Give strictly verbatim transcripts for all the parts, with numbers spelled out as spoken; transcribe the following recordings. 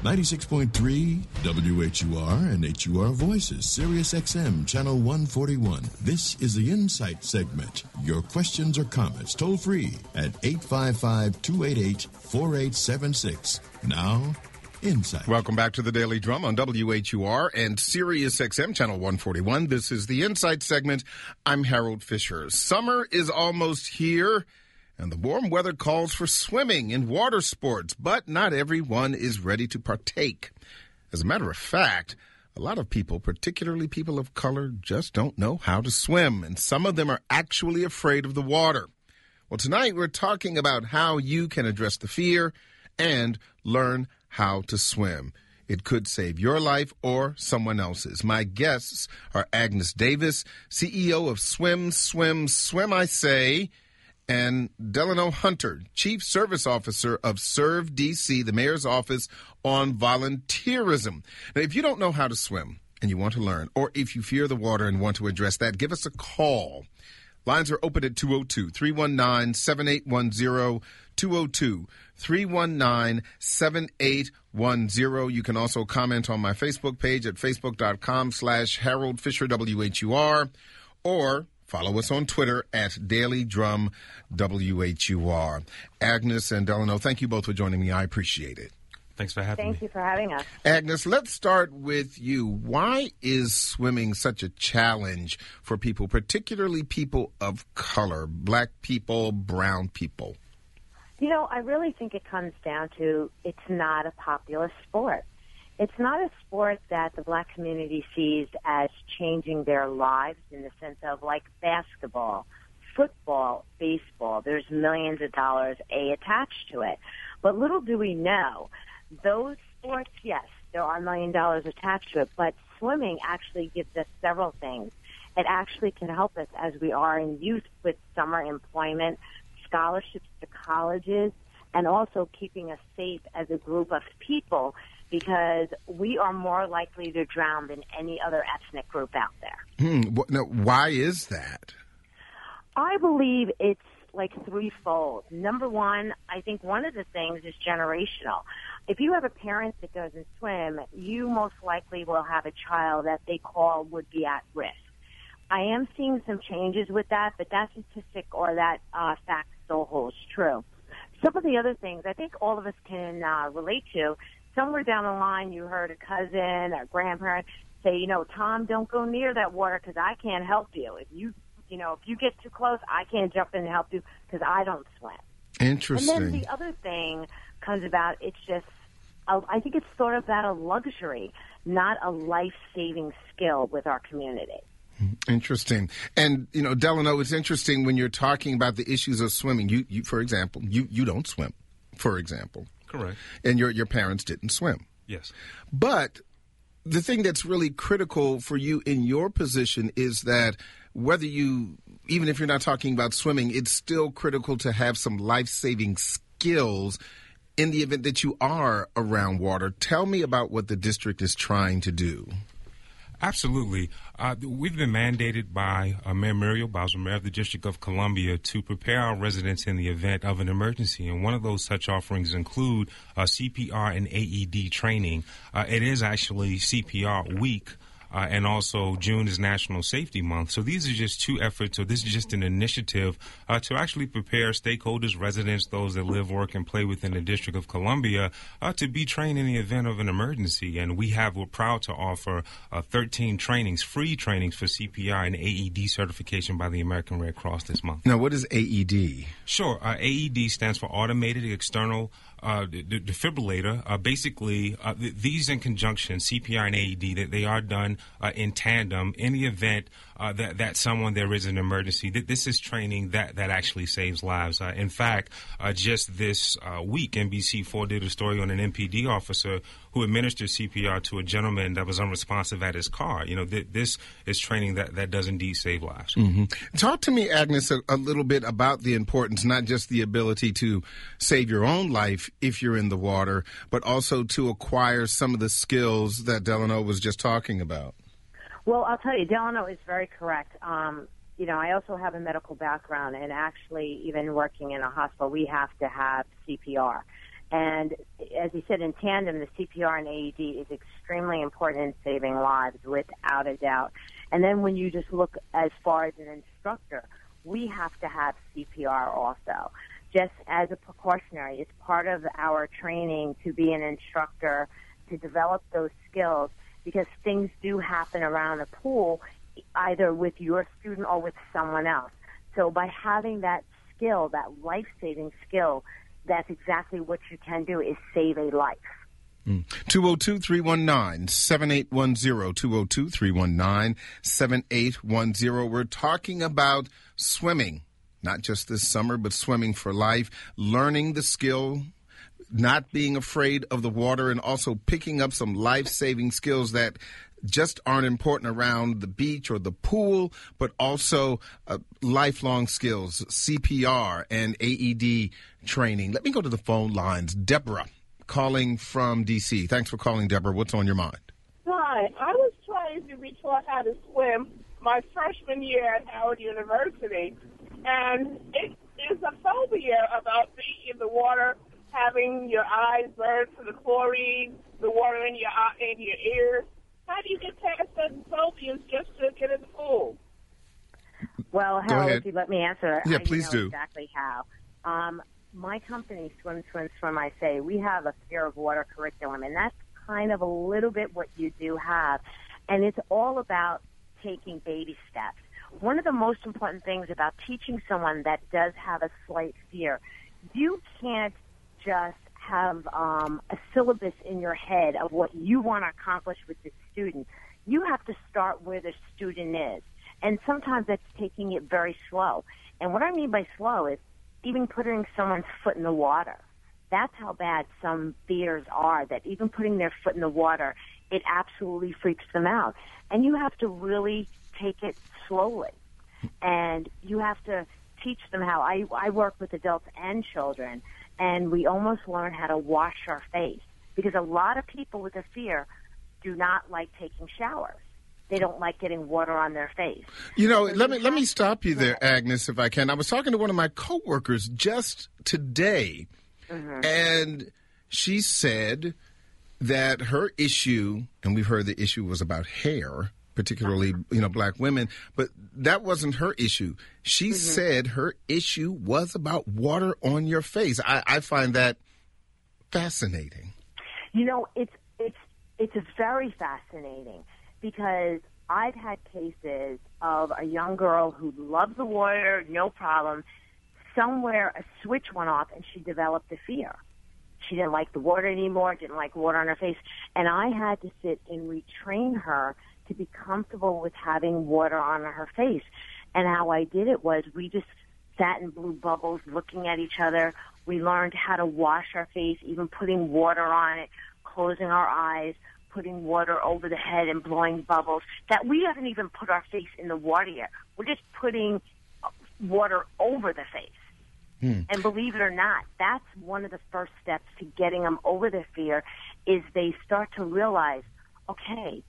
ninety-six point three W H U R and H U R Voices, Sirius X M, Channel one forty-one. This is the Insight segment. Your questions or comments toll free at eight five five, two eight eight, four eight seven six. Now, Insight. Welcome back to the Daily Drum on W H U R and Sirius X M, Channel one forty-one. This is the Insight segment. I'm Harold Fisher. Summer is almost here, and the warm weather calls for swimming and water sports, but not everyone is ready to partake. As a matter of fact, a lot of people, particularly people of color, just don't know how to swim, and some of them are actually afraid of the water. Well, tonight we're talking about how you can address the fear and learn how to swim. It could save your life or someone else's. My guests are Agnes Davis, C E O of Swim, Swim, Swim, I Say, and Delano Hunter, Chief Service Officer of Serve D C, the Mayor's Office on Volunteerism. Now, if you don't know how to swim and you want to learn, or if you fear the water and want to address that, give us a call. Lines are open at two oh two, three one nine, seven eight one zero, two oh two, three one nine, seven eight one zero. You can also comment on my Facebook page at facebook.com slash Harold Fisher W H U R, or follow us on Twitter at Daily Drum W H U R. Agnes and Delano, thank you both for joining me. I appreciate it. Thanks for having Thank me. Thank you for having us. Agnes, let's start with you. Why is swimming such a challenge for people, particularly people of color, black people, brown people? You know, I really think it comes down to it's not a popular sport. It's not a sport that the black community sees as changing their lives in the sense of like basketball, football, baseball. There's millions of dollars, A, attached to it. But little do we know, those sports, yes, there are a million dollars attached to it, but swimming actually gives us several things. It actually can help us as we are in youth with summer employment, scholarships to colleges, and also keeping us safe as a group of people because we are more likely to drown than any other ethnic group out there. Hmm. Now, why is that? I believe it's like threefold. Number one, I think one of the things is generational. If you have a parent that doesn't swim, you most likely will have a child that they call would be at risk. I am seeing some changes with that, but that statistic or that uh, fact still holds true. Some of the other things I think all of us can uh, relate to, somewhere down the line you heard a cousin or grandparent say, you know, Tom, don't go near that water because I can't help you. If you You know, if you get too close, I can't jump in and help you because I don't swim. Interesting. And then the other thing comes about, it's just, a, I think it's sort of that a luxury, not a life-saving skill with our community. Interesting. And, you know, Delano, it's interesting when you're talking about the issues of swimming. You, you for example, you, you don't swim, for example. Correct. And your your parents didn't swim. Yes. But the thing that's really critical for you in your position is that whether you, even if you're not talking about swimming, it's still critical to have some life-saving skills in the event that you are around water. Tell me about what the district is trying to do. Absolutely. Uh, we've been mandated by uh, Mayor Muriel Bowser, Mayor of the District of Columbia, to prepare our residents in the event of an emergency. And one of those such offerings include uh, C P R and A E D training. Uh, it is actually C P R week. Uh, and also June is National Safety Month. So these are just two efforts, or this is just an initiative uh, to actually prepare stakeholders, residents, those that live, work, and play within the District of Columbia uh, to be trained in the event of an emergency. And we have, we're proud to offer uh, thirteen trainings, free trainings for C P R and A E D certification by the American Red Cross this month. Now, what is A E D? Sure. Uh, A E D stands for Automated External Uh, the, the defibrillator. Uh, basically, uh, th- these in conjunction, C P R and A E D, that they are done uh, in tandem in the event uh, that that someone there is an emergency. Th- this is training that that actually saves lives. Uh, in fact, uh, just this uh, week, N B C four did a story on an M P D officer who administered C P R to a gentleman that was unresponsive at his car. You know, th- this is training that that does indeed save lives. Mm-hmm. Talk to me, Agnes, a, a little bit about the importance, not just the ability to save your own life if you're in the water, but also to acquire some of the skills that Delano was just talking about. Well, I'll tell you, Delano is very correct. Um, you know, I also have a medical background, and actually, even working in a hospital, we have to have C P R. And as you said, in tandem, the C P R and A E D is extremely important in saving lives, without a doubt. And then when you just look as far as an instructor, we have to have C P R also, just as a precautionary. It's part of our training to be an instructor, to develop those skills, because things do happen around the pool, either with your student or with someone else. So by having that skill, that life-saving skill, that's exactly what you can do, is save a life. Mm. two oh two, three one nine, seven eight one zero, two oh two, three one nine, seven eight one zero. We're talking about swimming, not just this summer, but swimming for life, learning the skill, not being afraid of the water, and also picking up some life-saving skills that just aren't important around the beach or the pool, but also uh, lifelong skills, C P R and A E D training. Let me go to the phone lines. Deborah, calling from D C. Thanks for calling, Deborah. What's on your mind? Hi. I was trying to be taught how to swim my freshman year at Howard University, and it is a phobia about being in the water, having your eyes burned from the chlorine, the water in your in your ears. How do you get past certain phobias just to get in the pool? Well, Harold, if you let me answer, yeah, I please know do. exactly how. Um, my company, Swim, Swim, Swim, I say, we have a fear of water curriculum, and that's kind of a little bit what you do have. And it's all about taking baby steps. One of the most important things about teaching someone that does have a slight fear, you can't just have um, a syllabus in your head of what you want to accomplish with the student. You have to start where the student is. And sometimes that's taking it very slow. And what I mean by slow is even putting someone's foot in the water. That's how bad some fears are, that even putting their foot in the water, it absolutely freaks them out. And you have to really take it slowly. And you have to teach them how. I, I work with adults and children, and we almost learn how to wash our face, because a lot of people with a fear do not like taking showers. They don't like getting water on their face. You know, so let me let me stop you there, Agnes, if I can. I was talking to one of my coworkers just today, mm-hmm. and she said that her issue, and we've heard the issue was about hair, particularly, you know, black women, but that wasn't her issue. She mm-hmm. said her issue was about water on your face. I, I find that fascinating. You know, it's it's it's very fascinating, because I've had cases of a young girl who loves the water, no problem. Somewhere a switch went off and she developed a fear. She didn't like the water anymore, didn't like water on her face, and I had to sit and retrain her to be comfortable with having water on her face. And how I did it was we just sat and blew bubbles looking at each other. We learned how to wash our face, even putting water on it, closing our eyes, putting water over the head and blowing bubbles. That we haven't even put our face in the water yet. We're just putting water over the face. Hmm. And believe it or not, that's one of the first steps to getting them over their fear, is they start to realize, okay,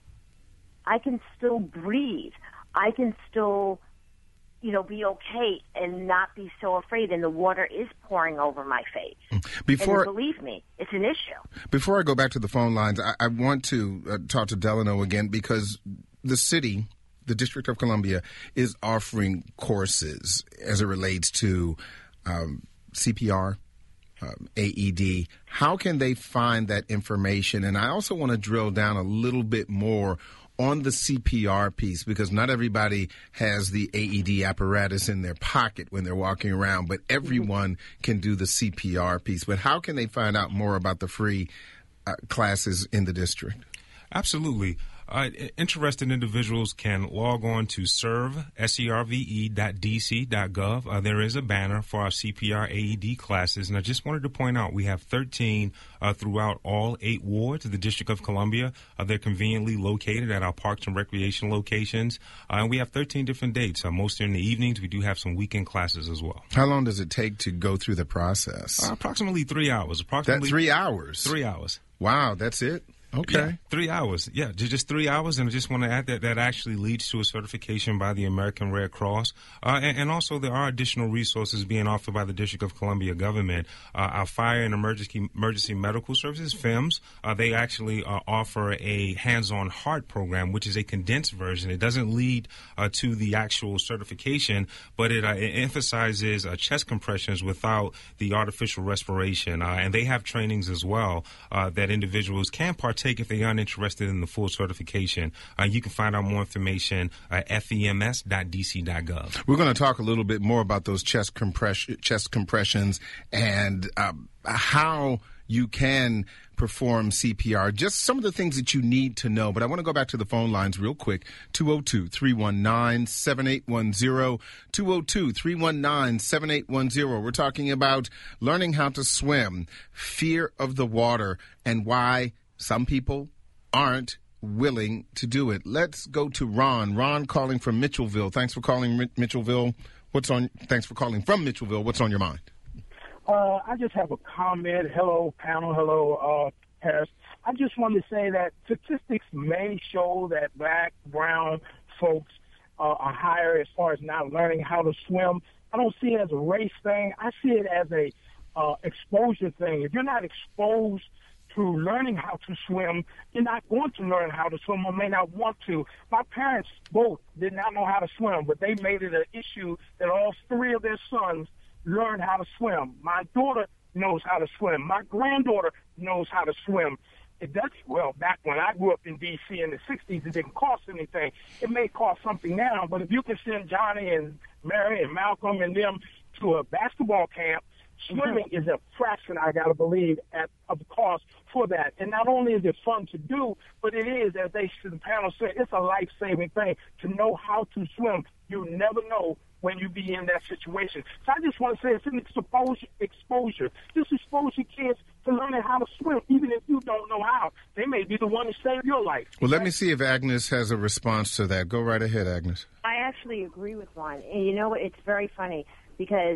I can still breathe. I can still, you know, be okay and not be so afraid. And the water is pouring over my face. Before, and believe me, it's an issue. Before I go back to the phone lines, I, I want to uh, talk to Delano again, because the city, the District of Columbia, is offering courses as it relates to um, C P R, Um, A E D. How can they find that information? And I also want to drill down a little bit more on the C P R piece, because not everybody has the A E D apparatus in their pocket when they're walking around, but everyone can do the C P R piece. But how can they find out more about the free uh, classes in the district? Absolutely. Uh, interested individuals can log on to serve, S E R V E dot D C dot gov. Uh, there is a banner for our C P R A E D classes, and I just wanted to point out we have thirteen uh, throughout all eight wards of the District of Columbia. Uh, they're conveniently located at our parks and recreation locations, uh, and we have thirteen different dates. Uh, most are in the evenings. We do have some weekend classes as well. How long does it take to go through the process? Uh, approximately three hours. Approximately that three hours? Three hours. Wow, that's it? Okay. Yeah, three hours. Yeah, ju- just three hours. And I just want to add that that actually leads to a certification by the American Red Cross. Uh, and, and also there are additional resources being offered by the District of Columbia government. Uh, our Fire and Emergency Emergency Medical Services, F E M S, uh, they actually uh, offer a hands-on heart program, which is a condensed version. It doesn't lead uh, to the actual certification, but it, uh, it emphasizes uh, chest compressions without the artificial respiration. Uh, and they have trainings as well uh, that individuals can partake if they aren't interested in the full certification. Uh, you can find out more information at f e m s dot d c dot gov. We're going to talk a little bit more about those chest compress- chest compressions and uh, how you can perform C P R, just some of the things that you need to know. But I want to go back to the phone lines real quick. two oh two, three one nine, seven eight one zero, two oh two, three one nine, seven eight one zero. We're talking about learning how to swim, fear of the water, and why some people aren't willing to do it. Let's go to Ron. Ron calling from Mitchellville. Thanks for calling Mitchellville. What's on? Thanks for calling from Mitchellville. What's on your mind? Uh, I just have a comment. Hello, panel. Hello, uh, Paris. I just want to say that statistics may show that black, brown folks uh, are higher as far as not learning how to swim. I don't see it as a race thing. I see it as a uh, exposure thing. If you're not exposed to learning how to swim, you're not going to learn how to swim or may not want to. My parents both did not know how to swim, but they made it an issue that all three of their sons learn how to swim. My daughter knows how to swim. My granddaughter knows how to swim. It does, well, back when I grew up in D C in the sixties, it didn't cost anything. It may cost something now, but if you can send Johnny and Mary and Malcolm and them to a basketball camp, swimming is a fraction, I got to believe, at, of the cost for that. And not only is it fun to do, but it is, as they the panel said, it's a life-saving thing to know how to swim. You never know when you be in that situation. So I just want to say it's an exposure. exposure. Just expose your kids to learning how to swim, even if you don't know how. They may be the one to save your life. Well, let me see if Agnes has a response to that. Go right ahead, Agnes. I actually agree with Ron. And you know what? It's very funny because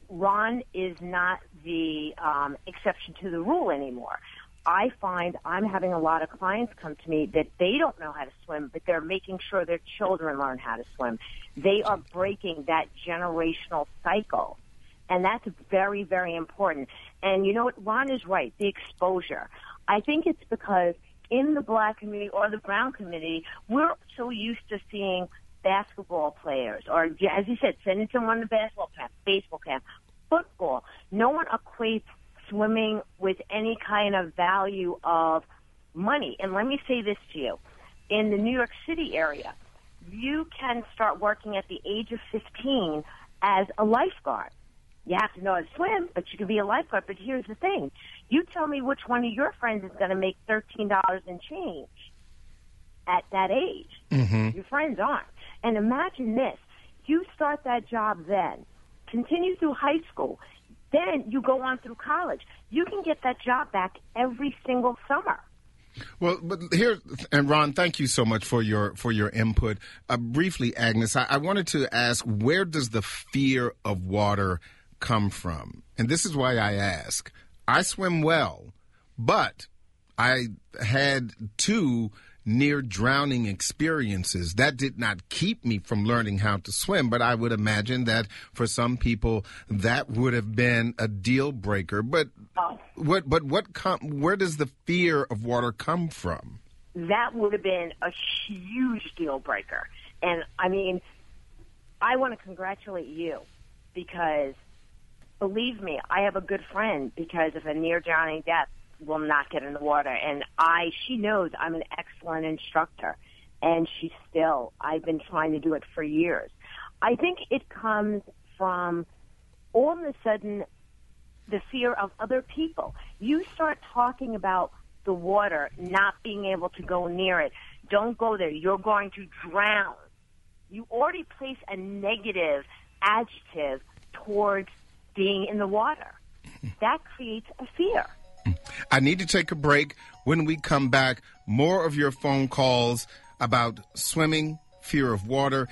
Ron is not the um, exception to the rule anymore. I find I'm having a lot of clients come to me that they don't know how to swim, but they're making sure their children learn how to swim. They are breaking that generational cycle, and that's very, very important. And you know what? Ron is right, the exposure. I think it's because in the black community or the brown community, we're so used to seeing basketball players, or as you said, sending someone to basketball camp, baseball camp, football. No one equates swimming with any kind of value of money. And let me say this to you. In the New York City area, you can start working at the age of fifteen as a lifeguard. You have to know how to swim, but you can be a lifeguard. But here's the thing. You tell me which one of your friends is going to make thirteen dollars and change at that age. Mm-hmm. Your friends aren't. And imagine this. You start that job then, continue through high school, then you go on through college. You can get that job back every single summer. Well, but here, and Ron, thank you so much for your for your input. Uh, briefly, Agnes, I, I wanted to ask, where does the fear of water come from? And this is why I ask. I swim well, but I had two near drowning experiences. That did not keep me from learning how to swim, but I would imagine that for some people that would have been a deal breaker. But what but what com- where does the fear of water come from? That would have been a huge deal breaker. And I mean, I want to congratulate you because believe me, I have a good friend because of a near drowning death will not get in the water. And I, she knows I'm an excellent instructor, and she still, I've been trying to do it for years. I think it comes from all of a sudden the fear of other people. You start talking about the water, not being able to go near it. Don't go there. You're going to drown. You already place a negative adjective towards being in the water. That creates a fear. I need to take a break. When we come back, more of your phone calls about swimming, fear of water,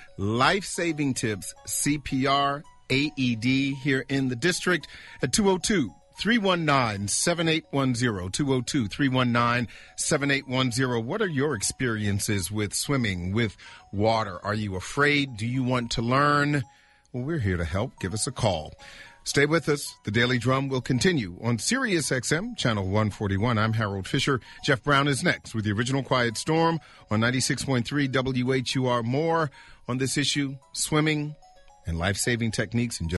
life-saving tips, C P R, A E D here in the district at two oh two, three one nine, seven eight one zero, two oh two, three one nine, seven eight one zero. What are your experiences with swimming, with water? Are you afraid? Do you want to learn? Well, we're here to help. Give us a call. Stay with us. The Daily Drum will continue on Sirius X M, Channel one forty-one. I'm Harold Fisher. Jeff Brown is next with the original Quiet Storm on ninety-six point three W H U R. More on this issue, swimming and life-saving techniques in just